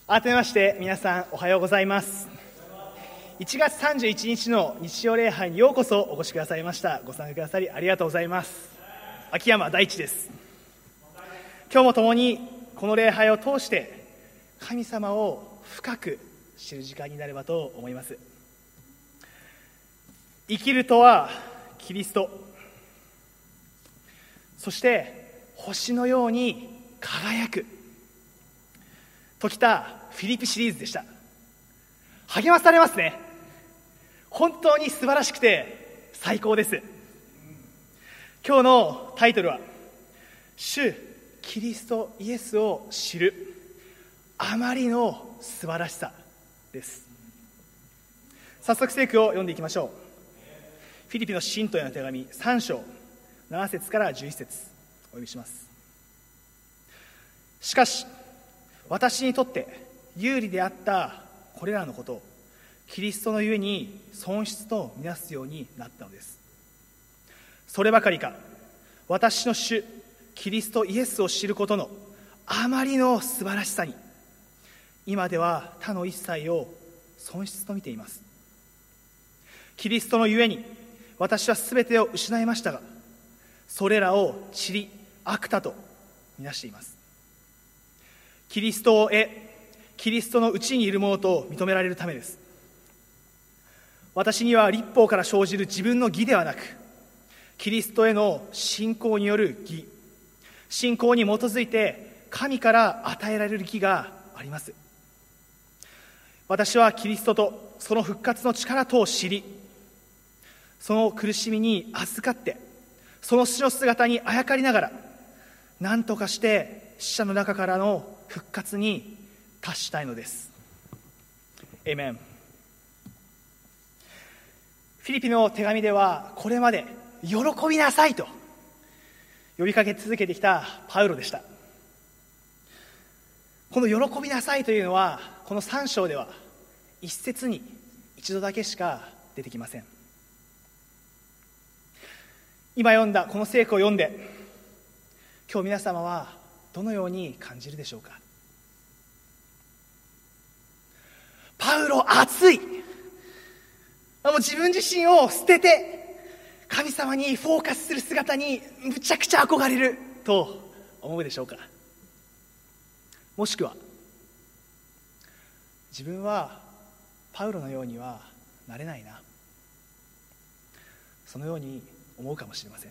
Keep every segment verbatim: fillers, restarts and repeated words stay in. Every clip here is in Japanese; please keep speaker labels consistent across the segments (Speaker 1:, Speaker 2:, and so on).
Speaker 1: 改めまして皆さんおはようございます。いちがつさんじゅういちにちの日曜礼拝にようこそお越しくださいました。ご参加くださりありがとうございます。秋山大地です。今日も共にこの礼拝を通して神様を深く知る時間になればと思います。生きるとはキリスト、そして星のように輝くときたフィリピシリーズでした。励まされますね。本当に素晴らしくて最高です。今日のタイトルは主キリストイエスを知るあまりの素晴らしさです。早速聖句を読んでいきましょう。フィリピの信徒への手紙さん章なな節からじゅういち節お読みします。しかし私にとって有利であったこれらのことをキリストのゆえに損失とみなすようになったのです。そればかりか私の主キリストイエスを知ることのあまりの素晴らしさに今では他の一切を損失と見ています。キリストのゆえに私はすべてを失いましたが、それらを塵悪多とみなしています。キリストを得、キリストのうちにいるものと認められるためです。私には立法から生じる自分の義ではなく、キリストへの信仰による義、信仰に基づいて神から与えられる義があります。私はキリストとその復活の力とを知り、その苦しみに預かって、その死の姿にあやかりながら、何とかして死者の中からの復活に達したいのです。エーメン。フィリピの手紙ではこれまで喜びなさいと呼びかけ続けてきたパウロでした。この喜びなさいというのはこのさん章では一節に一度だけしか出てきません。今読んだこの聖句を読んで今日皆様はどのように感じるでしょうか。パウロ熱い、もう自分自身を捨てて神様にフォーカスする姿にむちゃくちゃ憧れると思うでしょうか。もしくは自分はパウロのようにはなれないな、そのように思うかもしれません。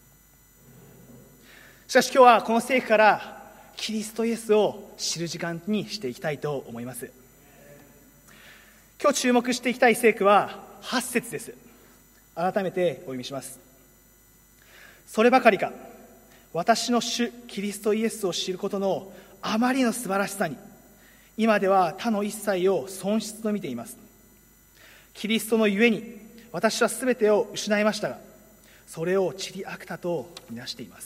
Speaker 1: しかし今日はこの聖句からキリストイエスを知る時間にしていきたいと思います。今日注目していきたい聖句ははち節です。改めてお読みします。そればかりか私の主キリストイエスを知ることのあまりの素晴らしさに今では他の一切を損失と見ています。キリストのゆえに私はすべてを失いましたが、それを塵悪多とみなしています。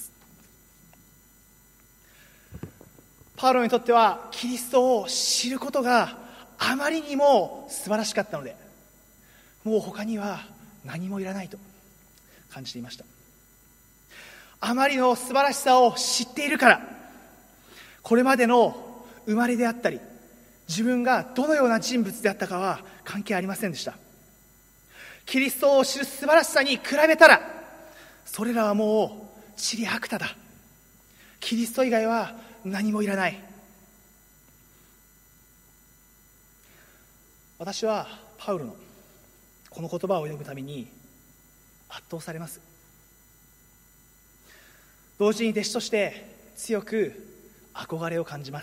Speaker 1: パウロにとってはキリストを知ることがあまりにも素晴らしかったので、もう他には何もいらないと感じていました。あまりの素晴らしさを知っているから、これまでの生まれであったり自分がどのような人物であったかは関係ありませんでした。キリストを知る素晴らしさに比べたら、それらはもう塵悪多だ。キリスト以外は何もいらない。私はパウロのこの言葉を読むために圧倒されます。同時に弟子として強く憧れを感じます。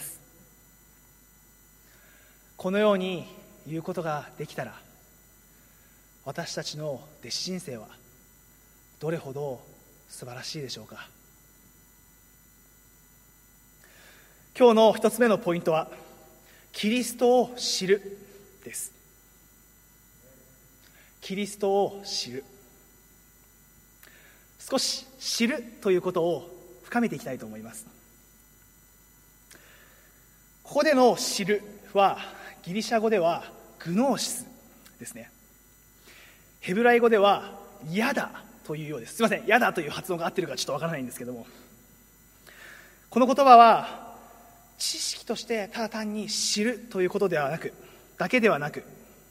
Speaker 1: このように言うことができたら、私たちの弟子人生はどれほど素晴らしいでしょうか。今日の一つ目のポイントはキリストを知るです。キリストを知る。少し知るということを深めていきたいと思います。ここでの知るはギリシャ語ではグノーシスですね。ヘブライ語ではヤダというようです。すいません、ヤダという発音が合ってるかちょっとわからないんですけども、この言葉は知識としてただ単に知るということではなくだけではなく、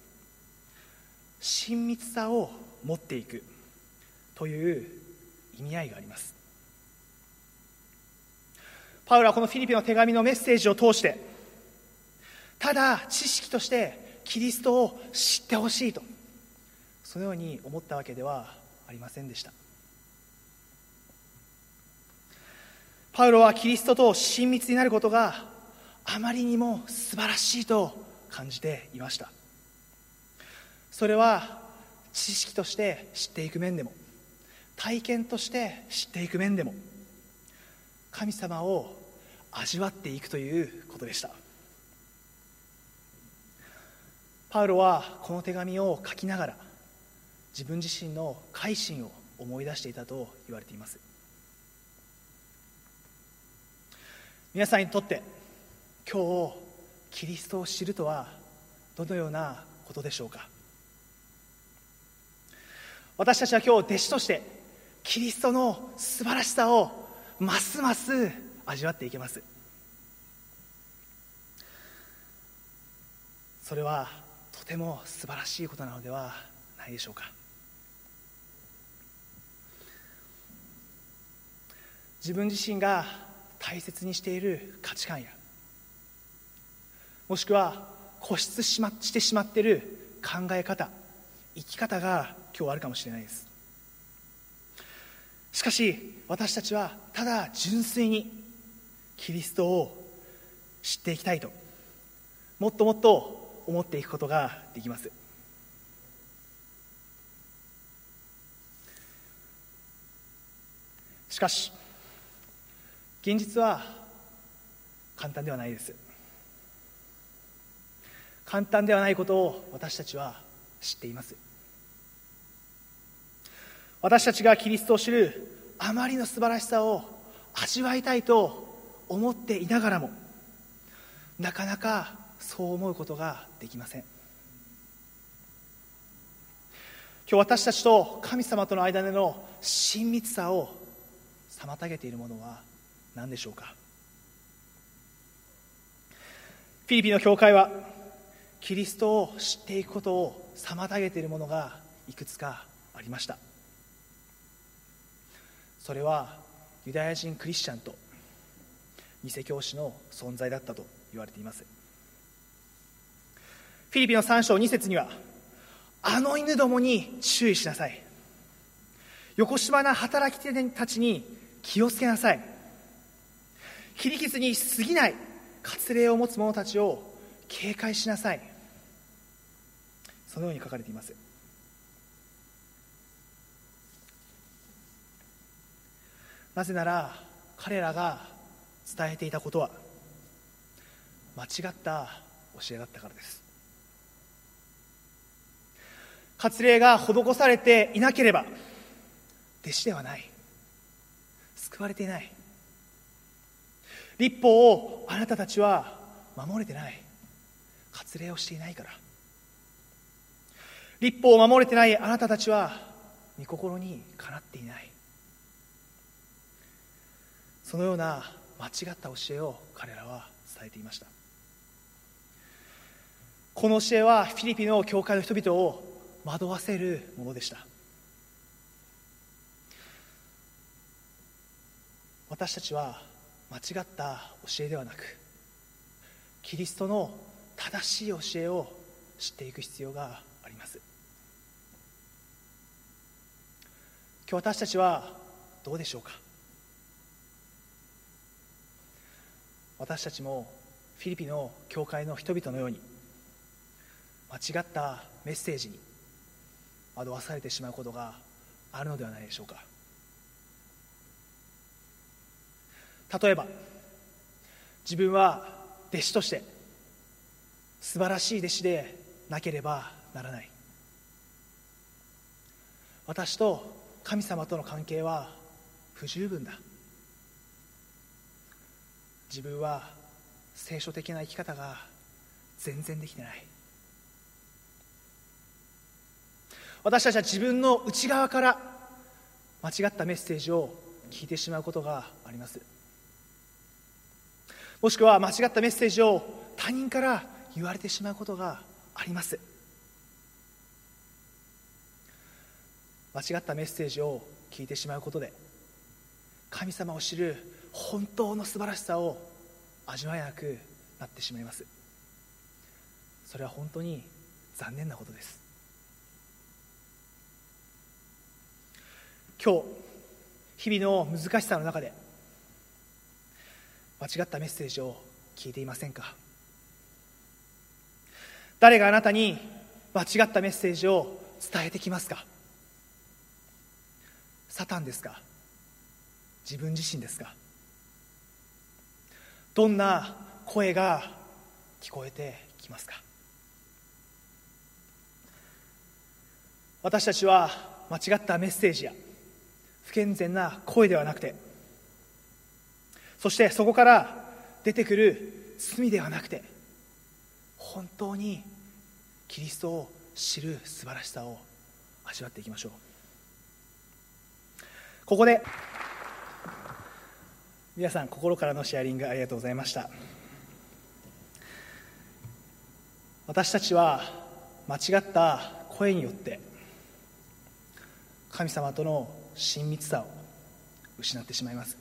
Speaker 1: 親密さを持っていくという意味合いがあります。パウロはこのフィリピの手紙のメッセージを通して、ただ知識としてキリストを知ってほしいと、そのように思ったわけではありませんでした。パウロはキリストと親密になることがあまりにも素晴らしいと感じていました。それは知識として知っていく面でも、体験として知っていく面でも、神様を味わっていくということでした。パウロはこの手紙を書きながら自分自身の改心を思い出していたと言われています。皆さんにとって今日キリストを知るとはどのようなことでしょうか。私たちは今日弟子としてキリストの素晴らしさをますます味わっていけます。それはとても素晴らしいことなのではないでしょうか。自分自身が大切にしている価値観や、もしくは固執しましてしまっている考え方、生き方が今日あるかもしれないです。しかし私たちはただ純粋にキリストを知っていきたいと、もっともっと思っていくことができます。しかし現実は簡単ではないです。簡単ではないことを私たちは知っています。私たちがキリストを知るあまりの素晴らしさを味わいたいと思っていながらも、なかなかそう思うことができません。今日私たちと神様との間での親密さを妨げているものは何でしょうか。フィリピンの教会はキリストを知っていくことを妨げているものがいくつかありました。それはユダヤ人クリスチャンと偽教師の存在だったと言われています。フィリピンのさん章に節には、あの犬どもに注意しなさい、よこしまな働き手たちに気をつけなさい、切り傷に過ぎない割礼を持つ者たちを警戒しなさい、そのように書かれています。なぜなら彼らが伝えていたことは間違った教えだったからです。割礼が施されていなければ弟子ではない、救われていない。律法をあなたたちは守れてない、割礼をしていないから。律法を守れてないあなたたちは御心にかなっていない。そのような間違った教えを彼らは伝えていました。この教えはフィリピンの教会の人々を惑わせるものでした。私たちは間違った教えではなく、キリストの正しい教えを知っていく必要があります。今日私たちはどうでしょうか。私たちもフィリピンの教会の人々のように間違ったメッセージに惑わされてしまうことがあるのではないでしょうか。例えば自分は弟子として素晴らしい弟子でなければならない、私と神様との関係は不十分だ、自分は聖書的な生き方が全然できてない、私たちは自分の内側から間違ったメッセージを聞いてしまうことがあります。 もしくは間違ったメッセージを他人から言われてしまうことがあります。間違ったメッセージを聞いてしまうことで、神様を知る本当の素晴らしさを味わえなくなってしまいます。それは本当に残念なことです。今日、日々の難しさの中で間違ったメッセージを聞いていませんか？誰があなたに間違ったメッセージを伝えてきますか？サタンですか？自分自身ですか？どんな声が聞こえてきますか？私たちは間違ったメッセージや不健全な声ではなくて、そしてそこから出てくる罪ではなくて、本当にキリストを知る素晴らしさを味わっていきましょう。ここで皆さん、心からのシェアリングありがとうございました。私たちは間違った声によって神様との親密さを失ってしまいます。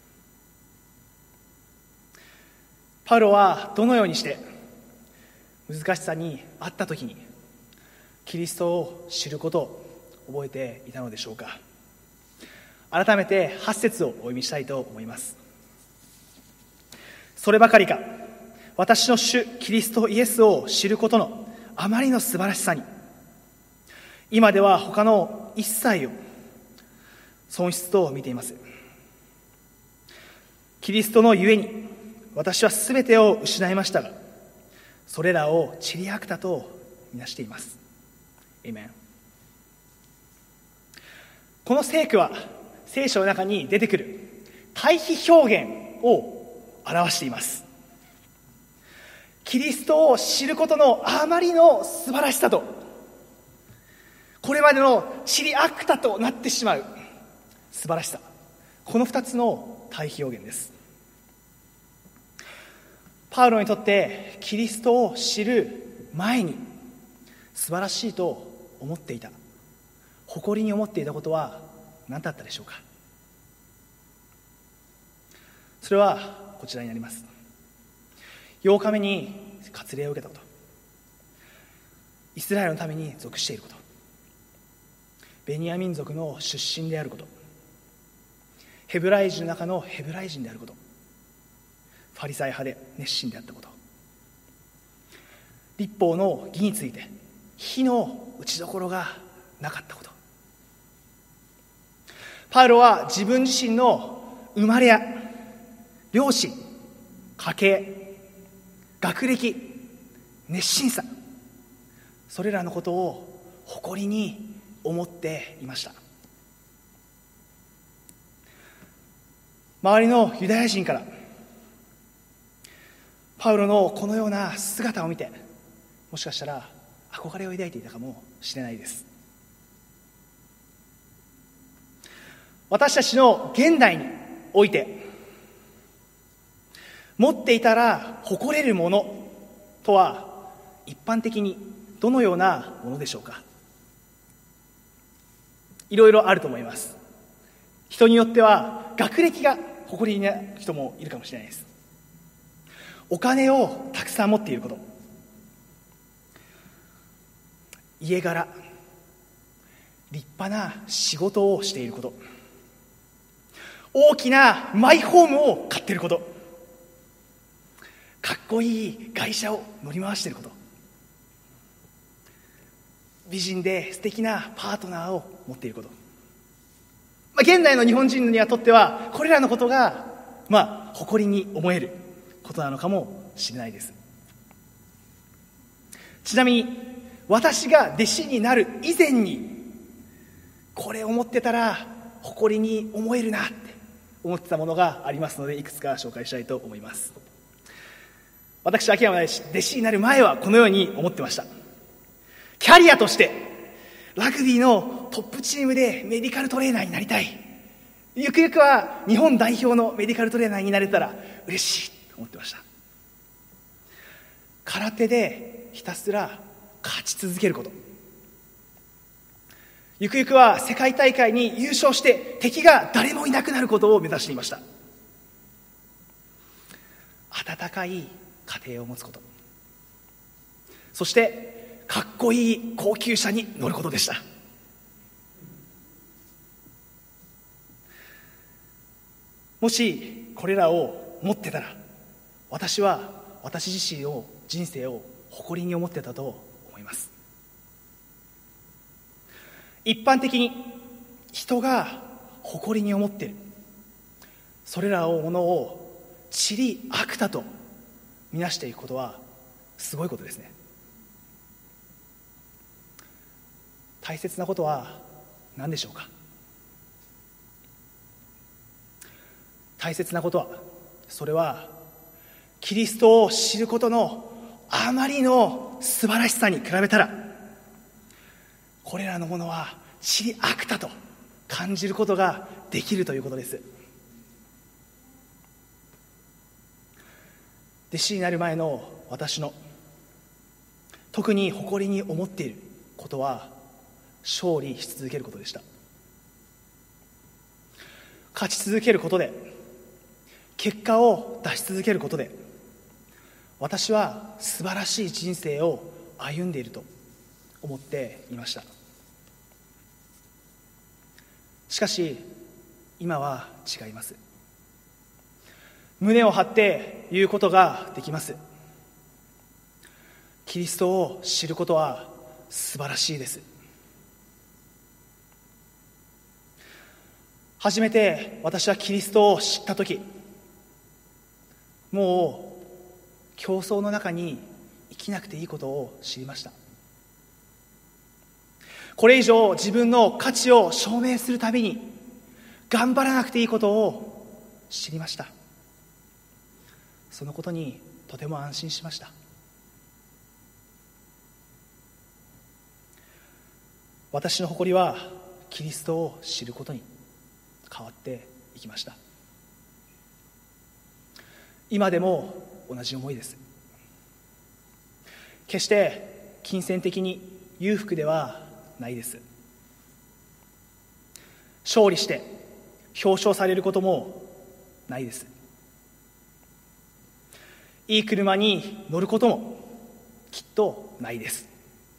Speaker 1: パウロはどのようにして難しさにあったときにキリストを知ることを覚えていたのでしょうか。改めてはち節をお読みしたいと思います。そればかりか、私の主キリストイエスを知ることのあまりの素晴らしさに、今では他の一切を損失と見ています。キリストのゆえに私はすべてを失いましたが、それらを塵り悪だとみなしています。アーメン。この聖句は聖書の中に出てくる対比表現を表しています。キリストを知ることのあまりの素晴らしさと、これまでの塵り悪だとなってしまう素晴らしさ、この二つの対比表現です。パウロにとってキリストを知る前に素晴らしいと思っていた、誇りに思っていたことは何だったでしょうか。それはこちらになります。ようかめに割礼を受けたこと、イスラエルのために属していること、ベニヤ民族の出身であること、ヘブライ人の中のヘブライ人であること、ファリサイ派で熱心であったこと、律法の義について火の打ちどころがなかったこと。パウロは自分自身の生まれや両親、家系、学歴、熱心さ、それらのことを誇りに思っていました。周りのユダヤ人からパウロのこのような姿を見て、もしかしたら憧れを抱いていたかもしれないです。私たちの現代において持っていたら誇れるものとは一般的にどのようなものでしょうか。いろいろあると思います。人によっては学歴が誇りな人もいるかもしれないです。お金をたくさん持っていること、家柄、立派な仕事をしていること、大きなマイホームを買っていること、かっこいい外車を乗り回していること、美人で素敵なパートナーを持っていること、まあ、現代の日本人にはとってはこれらのことが、まあ、誇りに思えることなのかもしれないです。ちなみに私が弟子になる以前にこれを持ってたら誇りに思えるなって思ってたものがありますので、いくつか紹介したいと思います。私、秋山弟子になる前はこのように思ってました。キャリアとしてラグビーのトップチームでメディカルトレーナーになりたい、ゆくゆくは日本代表のメディカルトレーナーになれたら嬉しい思ってました。空手でひたすら勝ち続けること、ゆくゆくは世界大会に優勝して敵が誰もいなくなることを目指していました。温かい家庭を持つこと、そしてかっこいい高級車に乗ることでした。もしこれらを持ってたら、私は私自身を人生を誇りに思ってたと思います。一般的に人が誇りに思っているそれらをものを塵悪だと見なしていくことはすごいことですね。大切なことは何でしょうか。大切なことは、それはキリストを知ることのあまりの素晴らしさに比べたら、これらのものは塵悪だと感じることができるということです。弟子になる前の私の特に誇りに思っていることは、勝利し続けることでした。勝ち続けることで、結果を出し続けることで、私は素晴らしい人生を歩んでいると思っていました。しかし今は違います。胸を張って言うことができます。キリストを知ることは素晴らしいです。初めて私はキリストを知ったとき、もう競争の中に生きなくていいことを知りました。これ以上自分の価値を証明するために頑張らなくていいことを知りました。そのことにとても安心しました。私の誇りはキリストを知ることに変わっていきました。今でも同じ思いです。決して金銭的に裕福ではないです。勝利して表彰されることもないです。いい車に乗ることもきっとないです。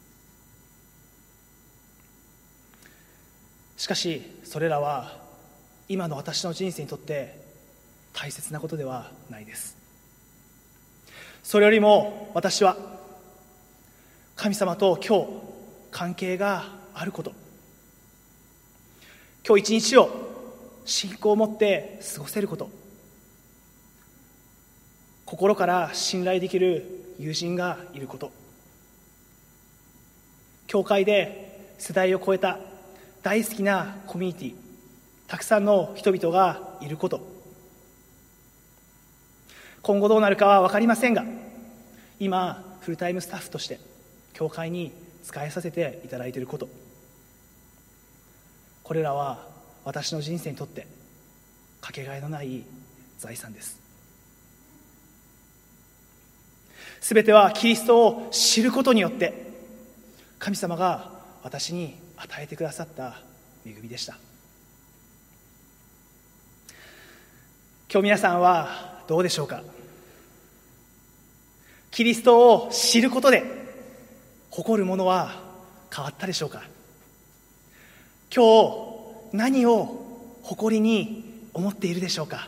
Speaker 1: しかしそれらは今の私の人生にとって大切なことではないです。それよりも私は神様と今日関係があること、今日一日を信仰を持って過ごせること、心から信頼できる友人がいること、教会で世代を超えた大好きなコミュニティ、たくさんの人々がいること、今後どうなるかは分かりませんが、今フルタイムスタッフとして教会に仕えさせていただいていること、これらは私の人生にとってかけがえのない財産です。すべてはキリストを知ることによって神様が私に与えてくださった恵みでした。今日皆さんはどうでしょうか。キリストを知ることで誇るものは変わったでしょうか。今日何を誇りに思っているでしょうか。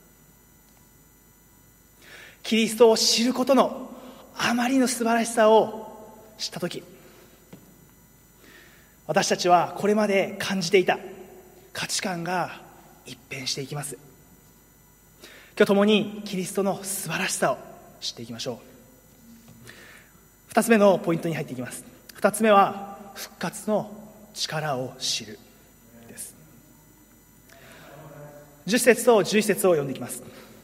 Speaker 1: キリストを知ることのあまりの素晴らしさを知ったとき、私たちはこれまで感じていた価値観が一変していきます。今日共にキリストの素晴らしさを知っていきましょう。二つ目のポイントに入っていきます。二つ目は復活の力を知るです。じゅっ節とじゅういち節を読んでいきます。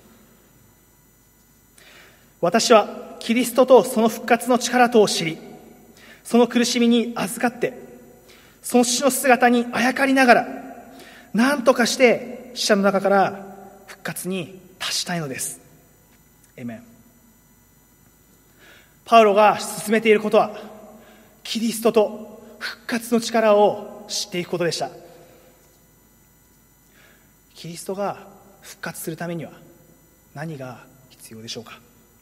Speaker 1: 私はキリストとその復活の力とを知り、その苦しみに預かって、その死の姿にあやかりながら、何とかして死者の中から復活に達したいのです。 エメン。パウロが進めていることは、キリストと復活の力を知っていくことでした。キリストが復活するためには何が必要でしょうか。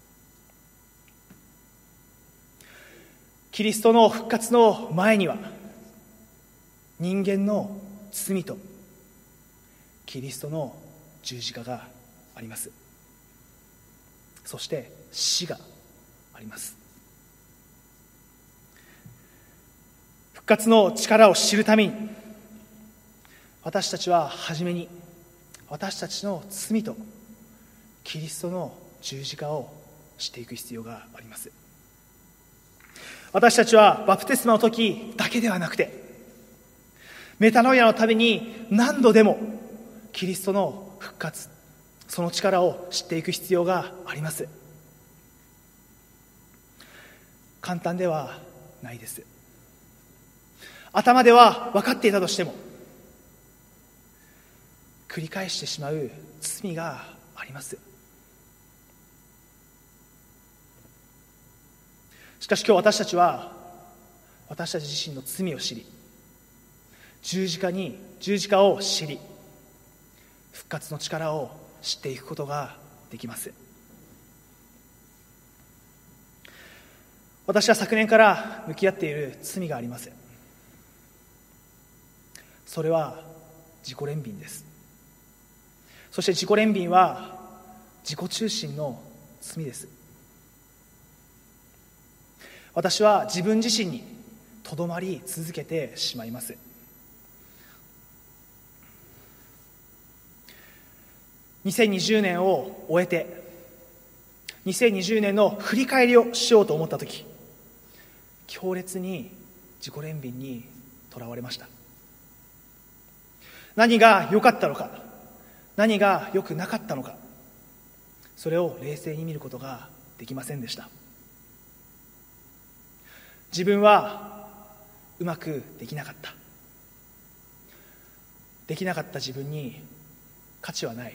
Speaker 1: キリストの復活の前には、人間の罪とキリストの十字架があります。そして死があります。復活の力を知るために、私たちははじめに私たちの罪とキリストの十字架を知っていく必要があります。私たちはバプテスマの時だけではなくて、メタノイアのために何度でもキリストの復活、その力を知っていく必要があります。簡単ではないです。頭では分かっていたとしても、繰り返してしまう罪があります。しかし今日私たちは、私たち自身の罪を知り、十字架に十字架を知り、復活の力を知っていくことができます。私は昨年から向き合っている罪があります。それは自己憐憫です。そして自己憐憫は自己中心の罪です。私は自分自身にとどまり続けてしまいます。にせんにじゅうねんを終えて、にせんにじゅうねんの振り返りをしようと思ったとき、強烈に自己憐憫にとらわれました。何が良かったのか、何が良くなかったのか、それを冷静に見ることができませんでした。自分はうまくできなかった。できなかった自分に価値はない。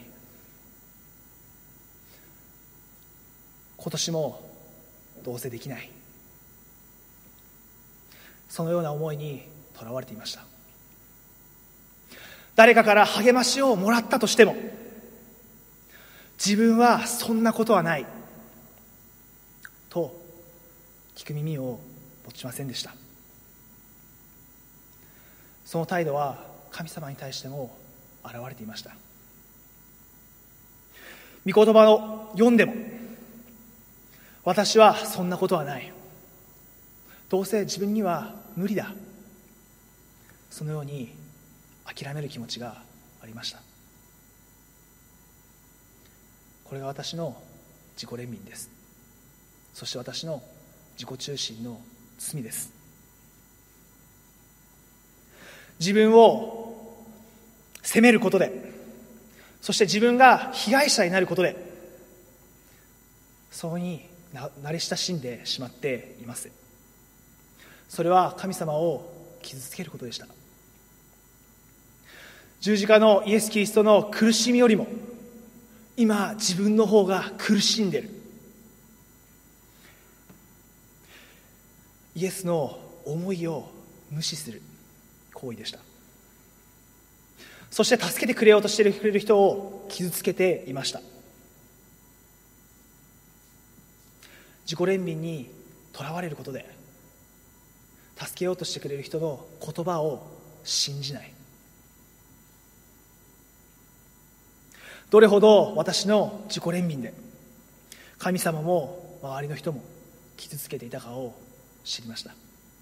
Speaker 1: 今年もどうせできない。そのような思いにとらわれていました。誰かから励ましをもらったとしても、自分はそんなことはないと聞く耳を持ちませんでした。その態度は神様に対しても現れていました。御言葉を読んでも、私はそんなことはない。どうせ自分には無理だ。そのように諦める気持ちがありました。これが私の自己憐憫です。そして私の自己中心の罪です。自分を責めることで、そして自分が被害者になることで、そうに慣れ親しんでしまっています。それは神様を傷つけることでした。十字架のイエス・キリストの苦しみよりも、今自分の方が苦しんでいる。イエスの思いを無視する行為でした。そして助けてくれようとしてくれる人を傷つけていました。自己憐憫にとらわれることで、助けようとしてくれる人の言葉を信じない。どれほど私の自己憐憫で神様も周りの人も傷つけていたかを知りました。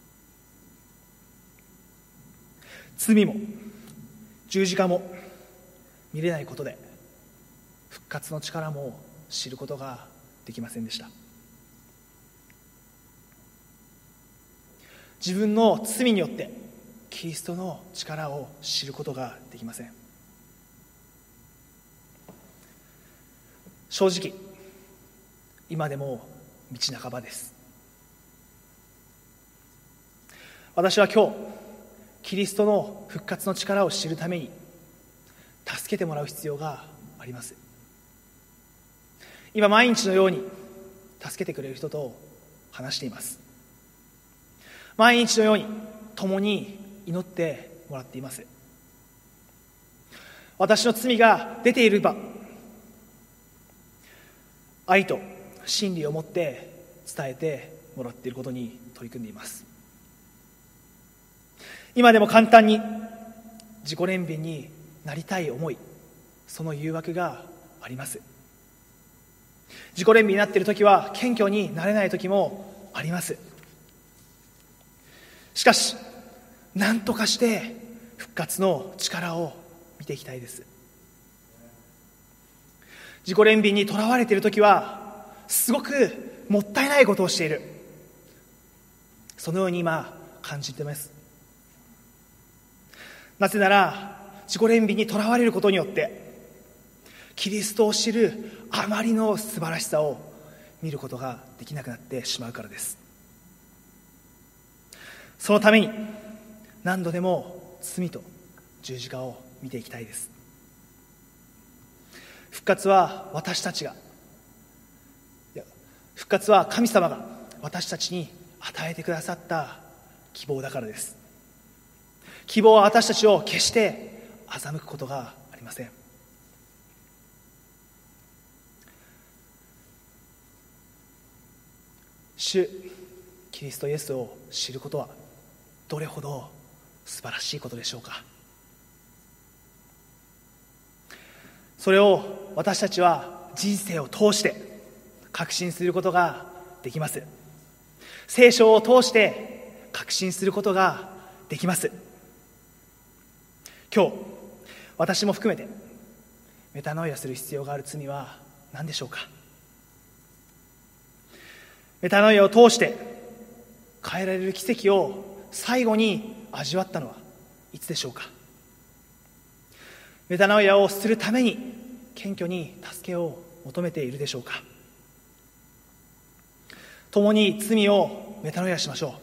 Speaker 1: 罪も十字架も見れないことで、復活の力も知ることができませんでした。自分の罪によってキリストの力を知ることができません。正直、今でも道半ばです。私は今日、キリストの復活の力を知るために助けてもらう必要があります。 今毎日のように助けてくれる人と話しています。毎日のように共に祈ってもらっています。私の罪が出ていれば愛と真理を持って伝えてもらっていることに取り組んでいます。今でも簡単に自己憐憫になりたい思い、その誘惑があります。自己憐憫になっている時は謙虚になれない時もあります。しかし何とかして復活の力を見ていきたいです。自己憐憫にとらわれている時はすごくもったいないことをしている、そのように今感じています。なぜなら自己憐憫にとらわれることによってキリストを知るあまりの素晴らしさを見ることができなくなってしまうからです。そのために何度でも罪と十字架を見ていきたいです。復活は私たちがいや復活は神様が私たちに与えてくださった希望だからです。希望は私たちを決して欺くことがありません。主キリストイエスを知ることはどれほど素晴らしいことでしょうか。それを私たちは人生を通して確信することができます。聖書を通して確信することができます。今日私も含めてメタノイアする必要がある罪は何でしょうか。メタノイアを通して変えられる奇跡を最後に味わったのはいつでしょうか。メタノイアをするために謙虚に助けを求めているでしょうか。共に罪をメタノイアしましょう。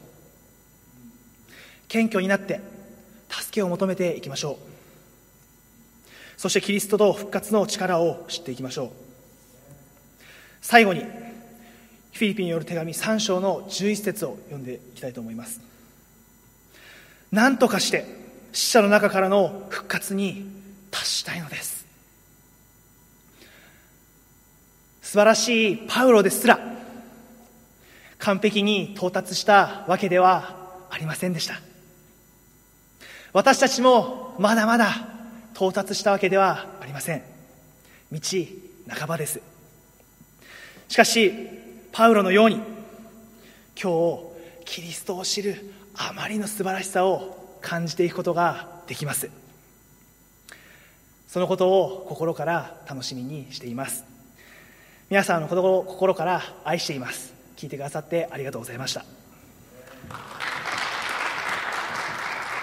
Speaker 1: 謙虚になって助けを求めていきましょう。そしてキリストと復活の力を知っていきましょう。最後にフィリピンによる手紙さん章のじゅういち節を読んでいきたいと思います。何とかして死者の中からの復活に達したいのです。素晴らしいパウロですら完璧に到達したわけではありませんでした。私たちもまだまだ到達したわけではありません。道半ばです。しかしパウロのように今日キリストを知るあまりの素晴らしさを感じていくことができます。そのことを心から楽しみにしています。皆さんのことを心から愛しています。聞いてくださってありがとうございました。